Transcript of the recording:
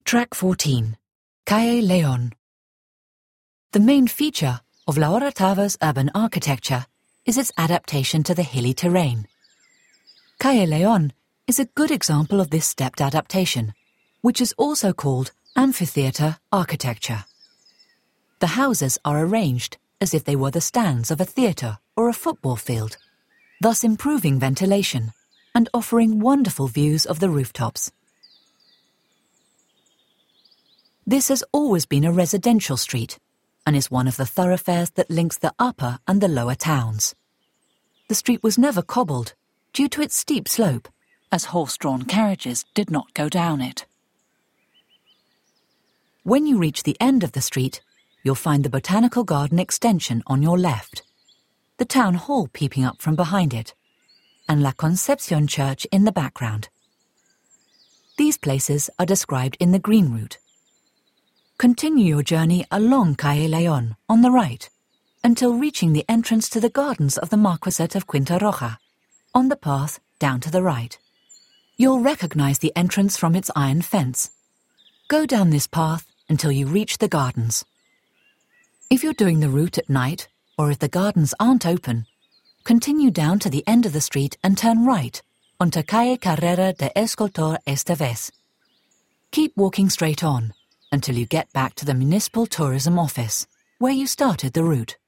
Track 14, Calle León. The main feature of La Oratava's urban architecture is its adaptation to the hilly terrain. Calle León is a good example of this stepped adaptation, which is also called amphitheatre architecture. The houses are arranged as if they were the stands of a theatre or a football field, thus improving ventilation and offering wonderful views of the rooftops. This has always been a residential street and is one of the thoroughfares that links the upper and the lower towns. The street was never cobbled due to its steep slope, as horse-drawn carriages did not go down it. When you reach the end of the street, you'll find the Botanical Garden extension on your left, the town hall peeping up from behind it, and La Concepcion Church in the background. These places are described in the green route. Continue your journey along Calle León on the right until reaching the entrance to the gardens of the Marquisate of Quinta-Roja, on the path down to the right. You'll recognize the entrance from its iron fence. Go down this path until you reach the gardens. If you're doing the route at night, or if the gardens aren't open, continue down to the end of the street and turn right onto Calle Carrera de Escultor Estevez. Keep walking straight on until you get back to the Municipal Tourism Office, where you started the route.